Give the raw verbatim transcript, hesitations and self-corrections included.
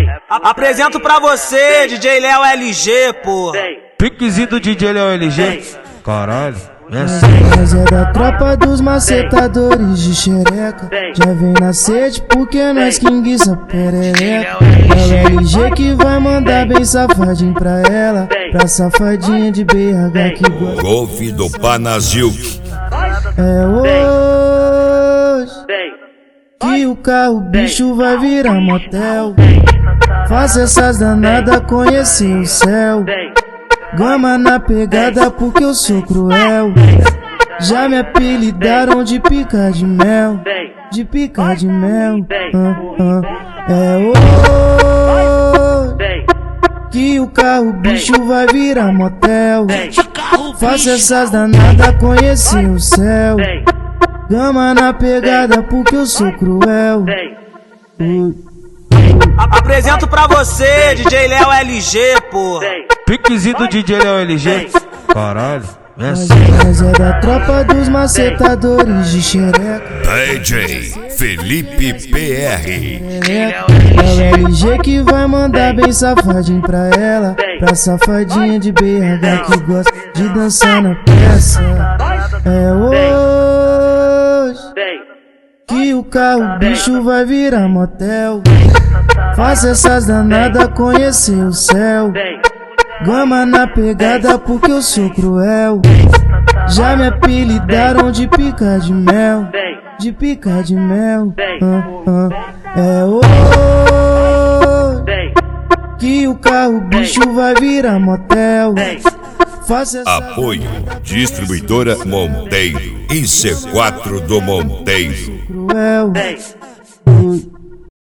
A- Apresento pra você, D J Léo L G, porra. Piquezinho do D J Léo L G. Caralho, Mas é da tropa dos macetadores de xereca. Já vem na sede porque nós que enguiça perereca. É o L G que vai mandar bem safadinho pra ela. Pra safadinha de B H que gosta. Golf do Panazilk. É hoje que o carro bicho vai virar motel. Faça essas danadas conhecer o céu. Gama na pegada porque eu sou cruel. Já me apelidaram de pica de mel. De pica de mel. ah, ah. É hoje que o carro bicho vai virar motel. Faça essas danadas conhecer o céu. Gama na pegada porque eu sou cruel. uh. A- Apresento pra você, D J Léo L G, porra. piquezinho do D J Léo L G. Caralho, Mas, mas é da tropa dos macetadores de xereca. D J Felipe P R. É o L G que vai mandar bem safadinho pra ela. Pra safadinha de B H que gosta de dançar na peça. É hoje que o carro bicho vai virar motel. Faça essas danadas conhecer o céu. Gama na pegada porque eu sou cruel. Já me apelidaram de pica de mel. De pica de mel. ah, ah. É hoje que o carro bicho vai virar motel. Faça essa Apoio Distribuidora Monteiro e C quatro do Monteiro. cruel.